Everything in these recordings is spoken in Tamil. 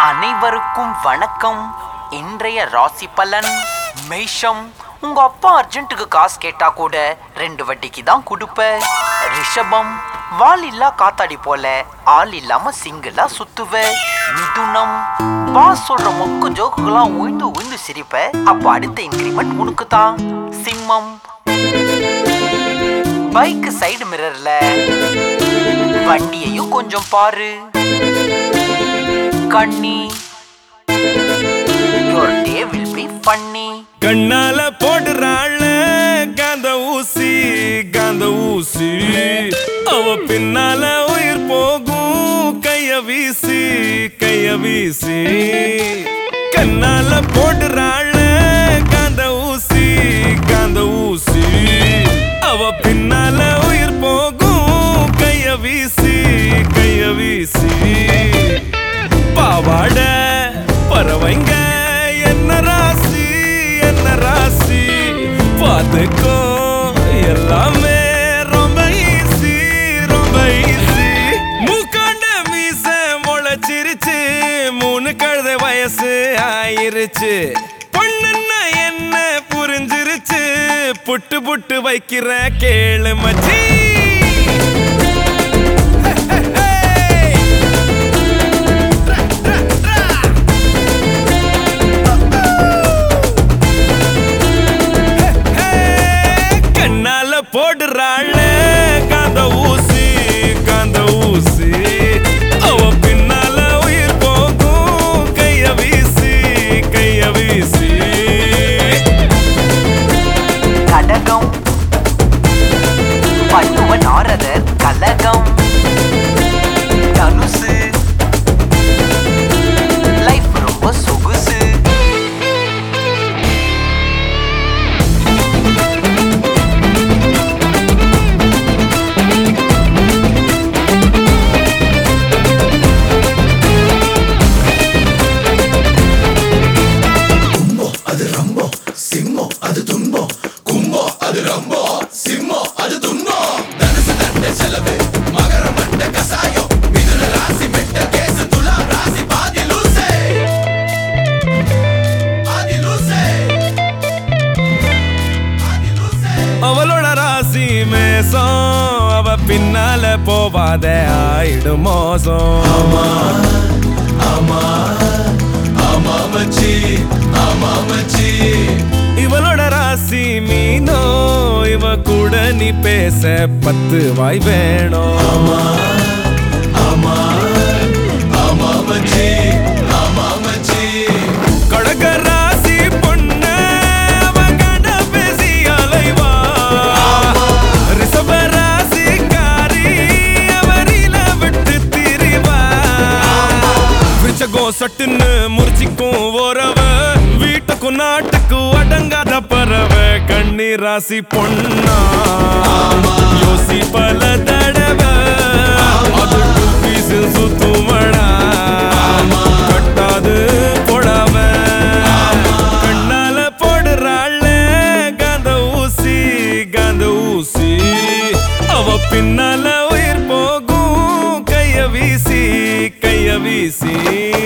அனைவருக்கும் வணக்கம். இன்றைய ராசி பலன். மேஷம், உங்க அப்பா அர்ஜென்ட்டுக்கு காசு கேட்டா கூட 2 வட்டிக்கு தான் கொடுப்ப. ரிஷபம், வால் இல்லா காத்தாடி போல ஆள் இல்லாம சிங்கிளா சுத்துவ. மிதுனம், பாஸ் சொல்ற மொக்கு ஜோக்குகளாம் உயிந்து உயிந்து சிரிப்ப. அப்ப அடுத்த இன்கிரிமெண்ட் உனக்கு தான். சிம்மம், பைக் சைடு மிரர்ல வண்டியையும் கொஞ்சம் பாரு. கண்ணி, your day will be funny. கண்ணால போடுறாள் காந்த ஊசி காந்த ஊசி, அவ பின்னால உயிர் போகும் கைய வீசி கைய வீசி. கண்ணால போடுறாள் காந்த ஊசி காந்த ஊசி, அவ பின்னால உயிர் போகும் கைய வீசி கைய வீசி. பாவாட பறவைங்க என்ன ராசி என்ன ராசி, பார்த்துக்கோ எல்லாமே ரொம்ப ஈஸி ரொம்ப ஈஸி. மூக்காண்ட மீச முளைச்சிருச்சு, 3 கழுத வயசு ஆயிருச்சு. பொண்ணுன்னா என்ன புரிஞ்சிருச்சு, புட்டு புட்டு வைக்கிற கேளு மச்சி. போடுறாள் காந்த ஊசி காந்த ஊசி, அவ பின்னால உயிர் போகும் கைய வீசி கைய வீசி. கடகம், பண்ணுவ நாரதர் கலகம். தனுசு, லைஃப் ரொம்ப சொகுசு. அவளோட ராசி மேசம், அவ பின்னால போவாத ஆயிடும் மோசம். ஆமா ஆமா ஆமா மச்சி ஆமா மச்சி. இவளோட ராசி மீனோ, இவ கூட நீ பேச 10 வாய் வேணும். ஆமா ஆமா ஆமா மச்சி ஆமா மச்சி. கடக ராசி பொண்ணு, அவ கண்ட பேசி அலைவா. ரிஷப ராசி காரி, அவரில விட்டு திரிவா. விருச்சகம் சட்டுன்னு முறிச்சிக்கும் ஓரவ, வீட்டுக்கும் நாட்டுக்கும் அடங்காத பறவை. கண்ணி ராசி பொண்ணா, யோசி பல தடவை, அது 2 பீஸ் சுத்துமடா, கட்டாது போடாம. கண்ணால போடுறாள் காந்த ஊசி காந்த ஊசி, அவ பின்னால உயிர் போகும் கைய வீசி கைய வீசி.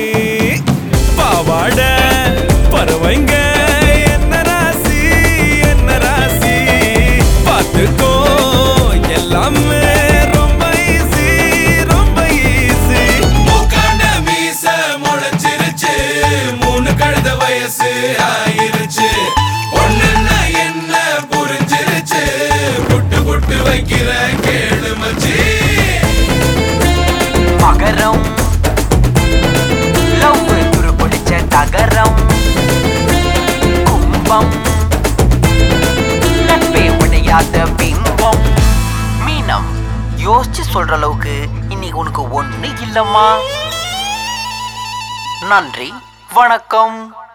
பாவாட பறவைங்க என்ன ராசி என்ன ராசி, பார்த்துக்கோ எல்லாமே ரொம்ப ஈஸி ரொம்ப ஈஸி. மூக்காண்ட மீச முளைச்சிருச்சு, 3 கழுத வயசு ஆயிருச்சு. பொண்ணுன்னா என்ன புரிஞ்சிருச்சு, புட்டு புட்டு வைக்கிற கேளு மச்சி. மகரம், லவ் துரு பிடிச்ச தகரம். கும்பம், நட்பே உடையாத பிம்பம். மீனம், யோசிச்சு சொல்ற அளவுக்கு இன்னைக்கு உனக்கு ஒண்ணு இல்லம்மா. நன்றி, வணக்கம்.